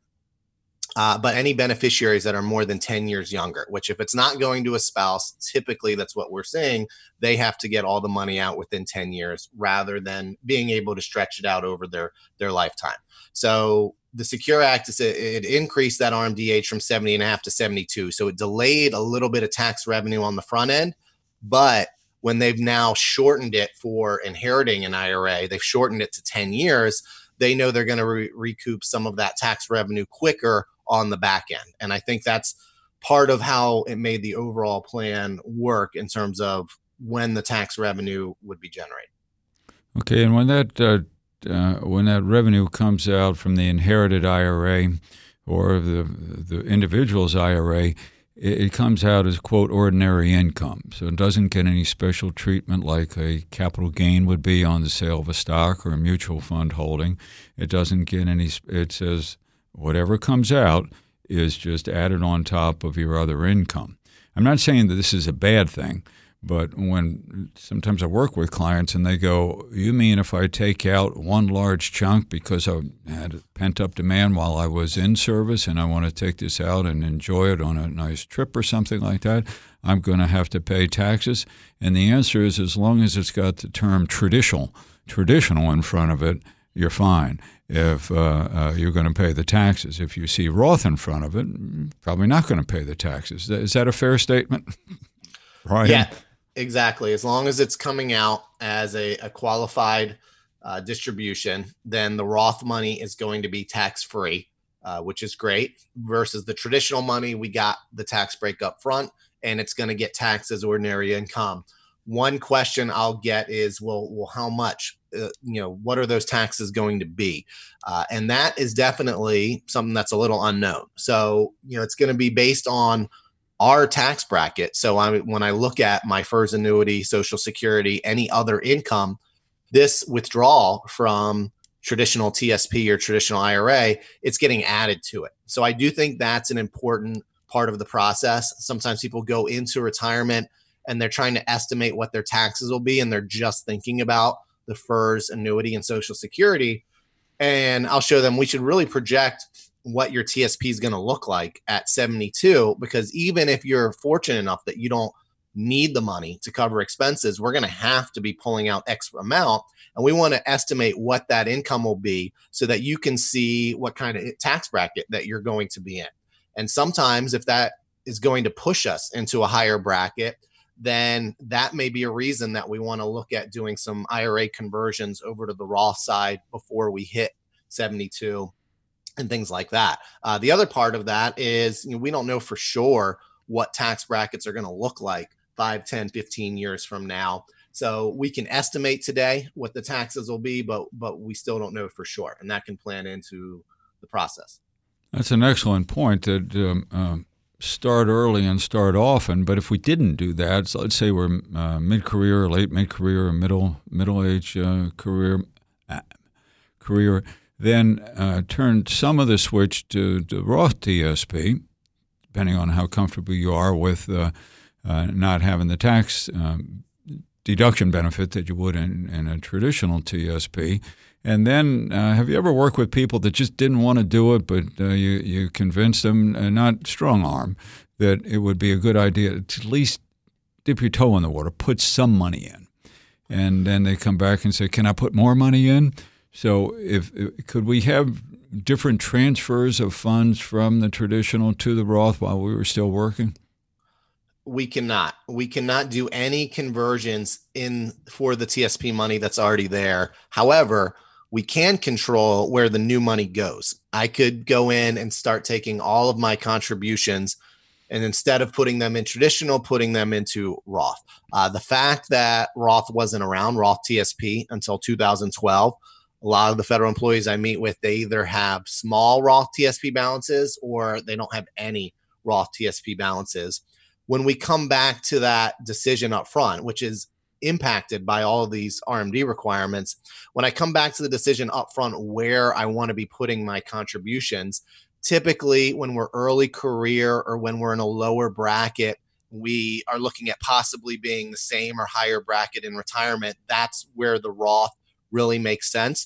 Speaker 4: Uh, but any beneficiaries that are more than ten years younger, which if it's not going to a spouse, typically that's what we're seeing, they have to get all the money out within ten years rather than being able to stretch it out over their, their lifetime. So the Secure Act, it increased that R M D age from seventy and a half to seventy-two. So it delayed a little bit of tax revenue on the front end, but when they've now shortened it for inheriting an I R A, they've shortened it to ten years. They know they're going to re- recoup some of that tax revenue quicker on the back end. And I think that's part of how it made the overall plan work in terms of when the tax revenue would be generated.
Speaker 3: Okay, and when that uh, uh, when that revenue comes out from the inherited I R A or the the individual's I R A, it, it comes out as, quote, ordinary income. So it doesn't get any special treatment like a capital gain would be on the sale of a stock or a mutual fund holding. It doesn't get any, it says, whatever comes out is just added on top of your other income. I'm not saying that this is a bad thing, but when sometimes I work with clients and they go, you mean if I take out one large chunk because I had pent-up demand while I was in service and I want to take this out and enjoy it on a nice trip or something like that, I'm going to have to pay taxes? And the answer is, as long as it's got the term traditional, traditional in front of it, you're fine. If uh, uh, you're going to pay the taxes. If you see Roth in front of it, probably not going to pay the taxes. Is that a fair statement? Right.
Speaker 4: Yeah, exactly. As long as it's coming out as a, a qualified uh, distribution, then the Roth money is going to be tax-free, uh, which is great, versus the traditional money. We got the tax break up front, and it's going to get taxed as ordinary income. One question I'll get is, well, well, how much? Uh, you know, what are those taxes going to be? Uh, and that is definitely something that's a little unknown. So, you know, it's going to be based on our tax bracket. So I, when I look at my F E R S annuity, Social Security, any other income, this withdrawal from traditional T S P or traditional I R A, it's getting added to it. So I do think that's an important part of the process. Sometimes people go into retirement and they're trying to estimate what their taxes will be, and they're just thinking about the F E R S annuity and Social Security. And I'll show them we should really project what your T S P is going to look like at seventy-two, because even if you're fortunate enough that you don't need the money to cover expenses, we're going to have to be pulling out X amount. And we want to estimate what that income will be so that you can see what kind of tax bracket that you're going to be in. And sometimes if that is going to push us into a higher bracket, then that may be a reason that we want to look at doing some I R A conversions over to the Roth side before we hit seventy-two and things like that. Uh, the other part of that is, you know, we don't know for sure what tax brackets are going to look like five, ten, fifteen years from now. So we can estimate today what the taxes will be, but but we still don't know for sure. And that can plan into the process.
Speaker 3: That's an excellent point, that um, um, start early and start often. But if we didn't do that, so let's say we're uh, mid-career, late mid-career, or middle middle age uh, career uh, career, then uh, turned some of the switch to, to Roth T S P, depending on how comfortable you are with uh, uh, not having the tax um, deduction benefit that you would in, in a traditional T S P. And then uh, have you ever worked with people that just didn't want to do it, but uh, you, you convinced them, uh, not strong arm, that it would be a good idea to at least dip your toe in the water, put some money in. And then they come back and say, can I put more money in? So if, if could we have different transfers of funds from the traditional to the Roth while we were still working?
Speaker 4: We cannot. We cannot do any conversions in for the T S P money that's already there. However, we can control where the new money goes. I could go in and start taking all of my contributions, and instead of putting them in traditional, putting them into Roth. Uh, the fact that Roth wasn't around, Roth T S P, until two thousand twelve, a lot of the federal employees I meet with, they either have small Roth T S P balances or they don't have any Roth T S P balances. When we come back to that decision up front, which is impacted by all of these R M D requirements, when I come back to the decision up front where I want to be putting my contributions, typically when we're early career or when we're in a lower bracket, we are looking at possibly being the same or higher bracket in retirement. That's where the Roth really makes sense.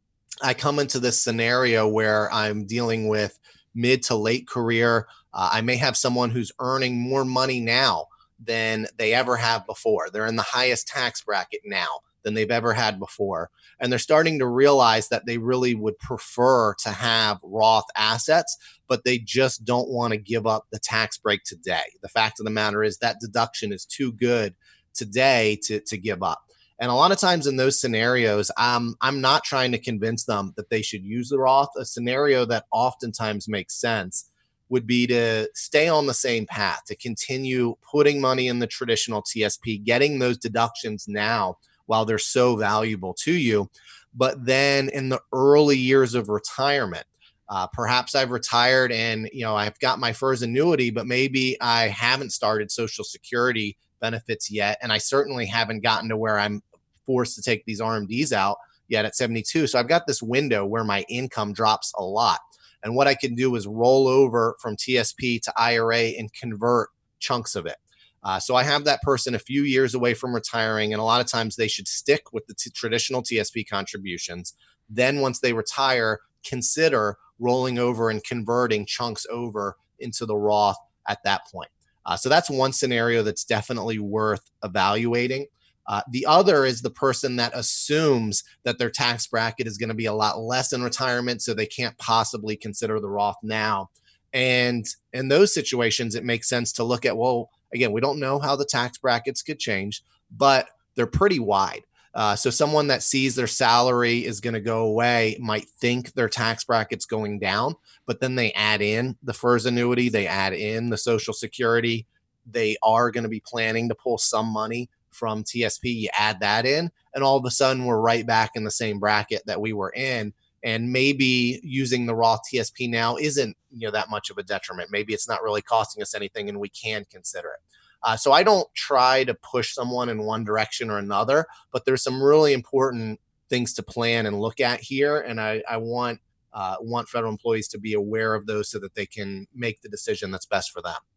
Speaker 4: I come into this scenario where I'm dealing with mid to late career. Uh, I may have someone who's earning more money now than they ever have before. They're in the highest tax bracket now than they've ever had before. And they're starting to realize that they really would prefer to have Roth assets, but they just don't want to give up the tax break today. The fact of the matter is that deduction is too good today to, to give up. And a lot of times in those scenarios, um, I'm not trying to convince them that they should use the Roth. A scenario that oftentimes makes sense would be to stay on the same path, to continue putting money in the traditional T S P, getting those deductions now while they're so valuable to you. But then in the early years of retirement, uh, perhaps I've retired and, you know, I've got my F E R S annuity, but maybe I haven't started Social Security benefits yet. And I certainly haven't gotten to where I'm forced to take these R M Ds out yet at seventy-two. So I've got this window where my income drops a lot. And what I can do is roll over from T S P to I R A and convert chunks of it. Uh, so I have that person a few years away from retiring, and a lot of times they should stick with the t- traditional T S P contributions. Then once they retire, consider rolling over and converting chunks over into the Roth at that point. Uh, so that's one scenario that's definitely worth evaluating. Uh, the other is the person that assumes that their tax bracket is going to be a lot less in retirement, so they can't possibly consider the Roth now. And in those situations, it makes sense to look at, well, again, we don't know how the tax brackets could change, but they're pretty wide. Uh, so someone that sees their salary is going to go away might think their tax bracket's going down, but then they add in the F E R S annuity, they add in the Social Security. They are going to be planning to pull some money from T S P. You add that in, and all of a sudden we're right back in the same bracket that we were in. And maybe using the Roth T S P now isn't, you know, that much of a detriment. Maybe it's not really costing us anything, and we can consider it. Uh, so I don't try to push someone in one direction or another, but there's some really important things to plan and look at here. And I, I want uh, want federal employees to be aware of those so that they can make the decision that's best for them.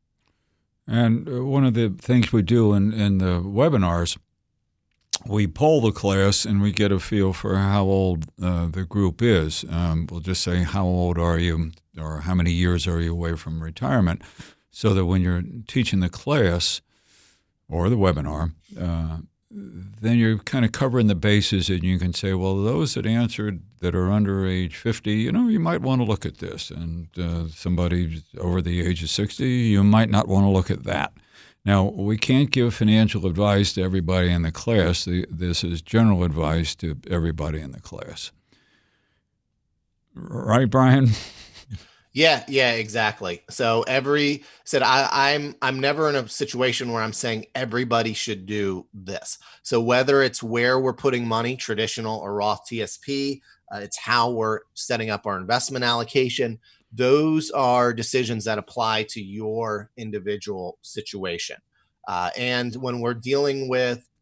Speaker 3: And one of the things we do in, in the webinars, we poll the class and we get a feel for how old uh, the group is. Um, we'll just say, how old are you, or how many years are you away from retirement, so that when you're teaching the class or the webinar, uh, then you're kind of covering the bases, and you can say, well, those that answered that are under age fifty, you know, you might want to look at this. And uh, somebody over the age of sixty, you might not want to look at that. Now, we can't give financial advice to everybody in the class. The, this is general advice to everybody in the class. Right, Brian?
Speaker 4: Yeah, yeah, exactly. So every said I, I'm I'm never in a situation where I'm saying everybody should do this. So whether it's where we're putting money, traditional or Roth T S P, uh, it's how we're setting up our investment allocation. Those are decisions that apply to your individual situation. Uh, and when we're dealing with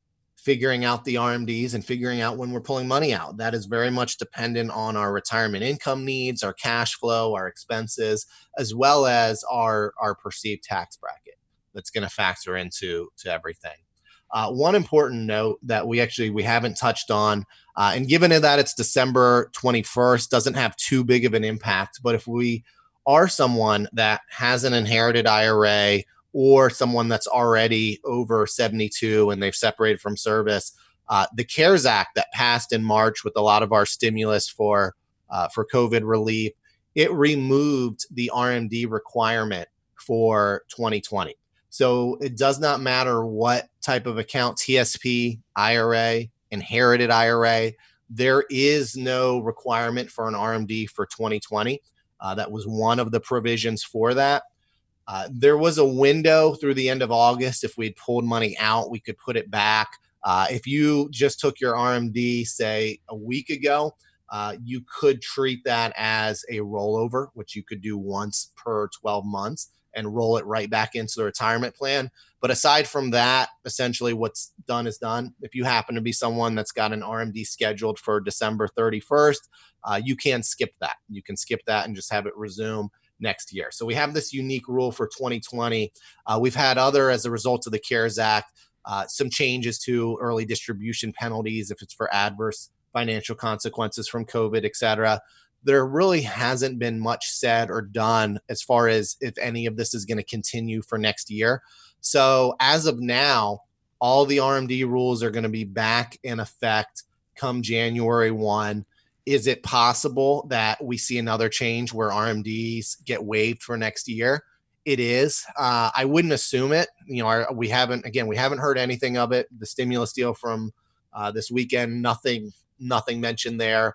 Speaker 4: figuring out the R M Ds and figuring out when we're pulling money out. That is very much dependent on our retirement income needs, our cash flow, our expenses, as well as our, our perceived tax bracket. That's going to factor into to everything. Uh, one important note that we actually we haven't touched on, uh, and given that it's December twenty-first, doesn't have too big of an impact. But if we are someone that has an inherited I R A or someone that's already over seventy-two and they've separated from service, uh, the CARES Act that passed in March with a lot of our stimulus for uh, for COVID relief, it removed the R M D requirement for twenty twenty. So it does not matter what type of account, T S P, I R A, inherited I R A, there is no requirement for an R M D for twenty twenty. Uh, that was one of the provisions for that. Uh, there was a window through the end of August. If we'd pulled money out, we could put it back. Uh, if you just took your R M D, say, a week ago, uh, you could treat that as a rollover, which you could do once per twelve months and roll it right back into the retirement plan. But aside from that, essentially what's done is done. If you happen to be someone that's got an R M D scheduled for December thirty-first, uh, you can skip that. You can skip that and just have it resume next year. So we have this unique rule for twenty twenty. Uh, we've had other, as a result of the CARES Act, uh, some changes to early distribution penalties if it's for adverse financial consequences from COVID, et cetera. There really hasn't been much said or done as far as if any of this is going to continue for next year. So as of now, all the R M D rules are going to be back in effect come January first. Is it possible that we see another change where R M Ds get waived for next year? It is. Uh, I wouldn't assume it. You know, our, we haven't, again, we haven't heard anything of it. The stimulus deal from uh, this weekend, nothing, nothing mentioned there.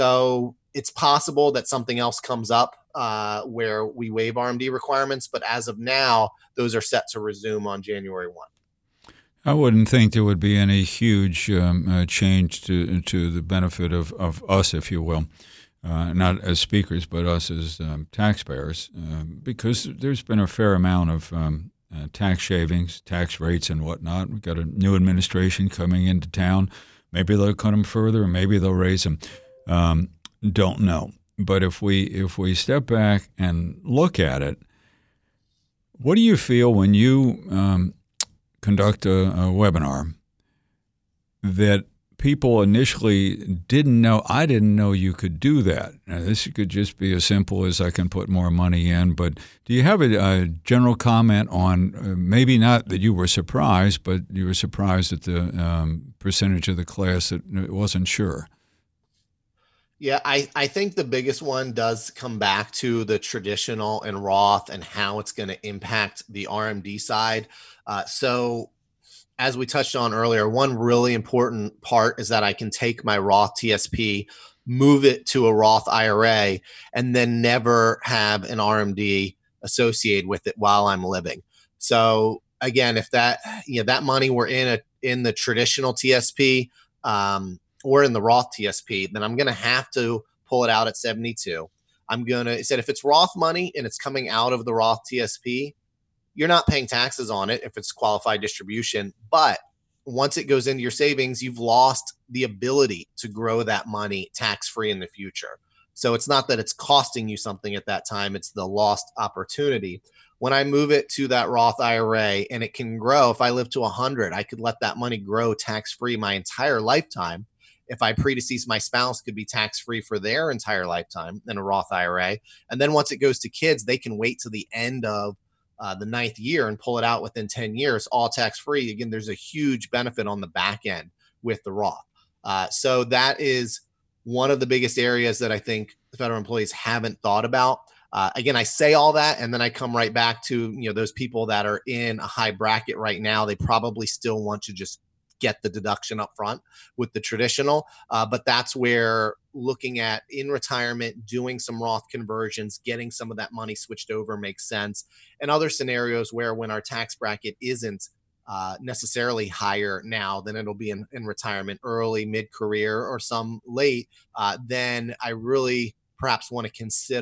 Speaker 4: So it's possible that something else comes up uh, where we waive R M D requirements, but as of now, those are set to resume on January first.
Speaker 3: I wouldn't think there would be any huge um, uh, change to to the benefit of, of us, if you will, uh, not as speakers, but us as um, taxpayers, uh, because there's been a fair amount of um, uh, tax shavings, tax rates, and whatnot. We've got a new administration coming into town. Maybe they'll cut them further, or maybe they'll raise them. Um, don't know. But if we if we step back and look at it, what do you feel when you um, conduct a, a webinar that people initially didn't know? I didn't know you could do that. Now, this could just be as simple as I can put more money in, but do you have a, a general comment on uh, maybe not that you were surprised, but you were surprised at the um, percentage of the class that wasn't sure?
Speaker 4: Yeah, I, I think the biggest one does come back to the traditional and Roth and how it's going to impact the R M D side. Uh, so as we touched on earlier, one really important part is that I can take my Roth T S P, move it to a Roth I R A, and then never have an R M D associated with it while I'm living. So again, if that, you know, that money were in a in the traditional T S P, um, or in the Roth T S P, then I'm going to have to pull it out at seventy-two. I'm going to, said if it's Roth money and it's coming out of the Roth T S P, you're not paying taxes on it if it's qualified distribution. But once it goes into your savings, you've lost the ability to grow that money tax-free in the future. So it's not that it's costing you something at that time, it's the lost opportunity. When I move it to that Roth I R A and it can grow, if I live to one hundred, I could let that money grow tax-free my entire lifetime. If I predecease, my spouse could be tax-free for their entire lifetime in a Roth I R A. And then once it goes to kids, they can wait to the end of uh, the ninth year and pull it out within ten years, all tax-free. Again, there's a huge benefit on the back end with the Roth. Uh, so that is one of the biggest areas that I think the federal employees haven't thought about. Uh, again, I say all that, and then I come right back to, you know, those people that are in a high bracket right now, they probably still want to just get the deduction up front with the traditional. Uh, but that's where looking at in retirement, doing some Roth conversions, getting some of that money switched over makes sense. And other scenarios where when our tax bracket isn't uh, necessarily higher now than it'll be in, in retirement, early, mid-career, or some late, uh, then I really perhaps want to consider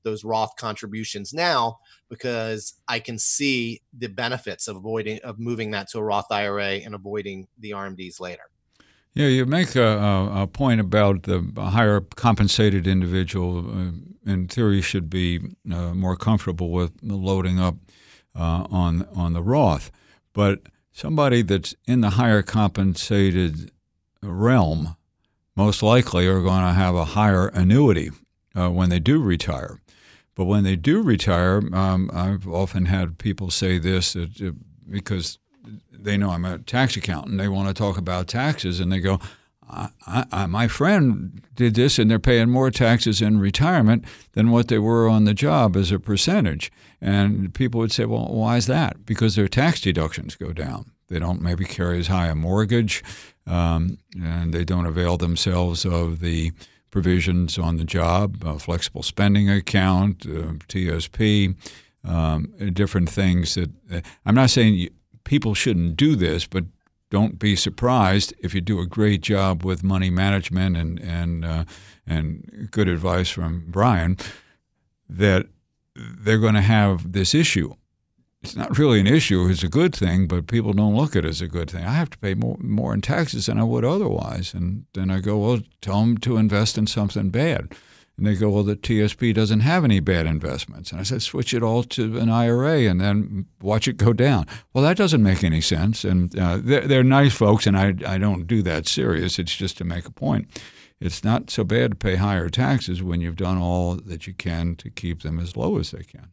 Speaker 4: those Roth contributions now because I can see the benefits of avoiding of moving that to a Roth I R A and avoiding the R M Ds later.
Speaker 3: Yeah, you make a, a point about the higher compensated individual, uh, in theory, should be uh, more comfortable with loading up uh, on on the Roth. But somebody that's in the higher compensated realm most likely are going to have a higher annuity uh, when they do retire. But when they do retire, um, I've often had people say this that, uh, because they know I'm a tax accountant. They want to talk about taxes, and they go, I, I, my friend did this, and they're paying more taxes in retirement than what they were on the job as a percentage. And people would say, well, why is that? Because their tax deductions go down. They don't maybe carry as high a mortgage, um, and they don't avail themselves of the provisions on the job, a flexible spending account, uh, T S P, um, different things that uh, I'm not saying you, people shouldn't do this, but don't be surprised if you do a great job with money management and and uh, and good advice from Brian that they're going to have this issue. It's not really an issue. It's a good thing, but people don't look at it as a good thing. I have to pay more more in taxes than I would otherwise. And then I go, well, tell them to invest in something bad. And they go, well, the T S P doesn't have any bad investments. And I said, switch it all to an I R A and then watch it go down. Well, that doesn't make any sense. And uh, they're, they're nice folks, and I, I don't do that serious. It's just to make a point. It's not so bad to pay higher taxes when you've done all that you can to keep them as low as they can.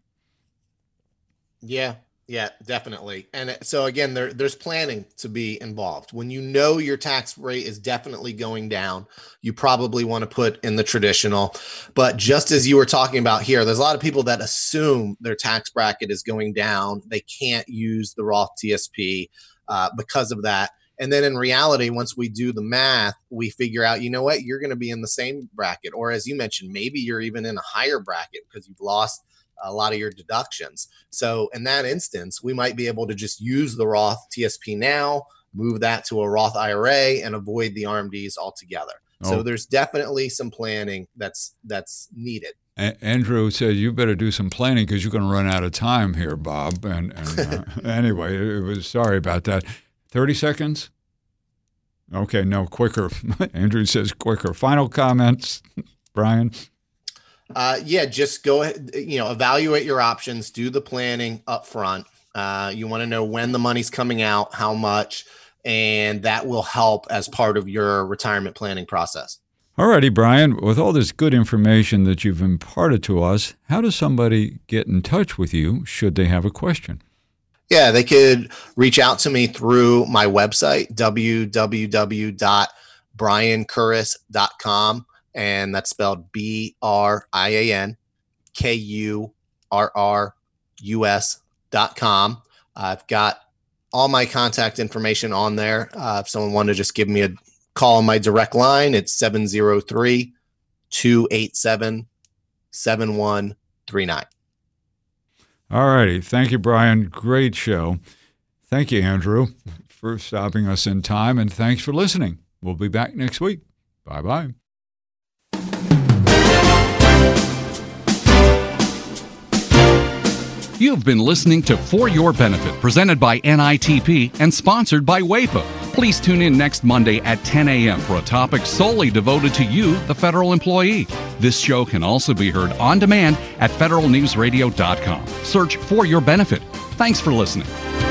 Speaker 4: Yeah, yeah, definitely. And so again, there, there's planning to be involved. When you know your tax rate is definitely going down, you probably want to put in the traditional. But just as you were talking about here, there's a lot of people that assume their tax bracket is going down. They can't use the Roth T S P uh, because of that. And then in reality, once we do the math, we figure out, you know what, you're going to be in the same bracket. Or as you mentioned, maybe you're even in a higher bracket because you've lost a lot of your deductions. So in that instance, we might be able to just use the Roth T S P now, move that to a Roth I R A, and avoid the R M Ds altogether. Oh. So there's definitely some planning that's that's needed.
Speaker 3: A- Andrew said, you better do some planning because you're going to run out of time here, Bob. And, and uh, anyway, it was sorry about that. thirty seconds? Okay, no, quicker. Andrew says quicker. Final comments, Brian?
Speaker 4: Uh, yeah, just go ahead, you know, evaluate your options, do the planning up front. Uh, you want to know when the money's coming out, how much, and that will help as part of your retirement planning process.
Speaker 3: All righty, Brian, with all this good information that you've imparted to us, how does somebody get in touch with you should they have a question?
Speaker 4: Yeah, they could reach out to me through my website, w w w dot brian curris dot com. And that's spelled B R I A N K U R R U S dot com. I've got all my contact information on there. Uh, if someone wanted to just give me a call on my direct line, it's seven zero three, two eight seven, seven one three nine.
Speaker 3: All righty. Thank you, Brian. Great show. Thank you, Andrew, for stopping us in time, and thanks for listening. We'll be back next week. Bye-bye.
Speaker 2: You've been listening to For Your Benefit, presented by N I T P and sponsored by WAEPA. Please tune in next Monday at ten a.m. for a topic solely devoted to you, the federal employee. This show can also be heard on demand at federal news radio dot com. Search For Your Benefit. Thanks for listening.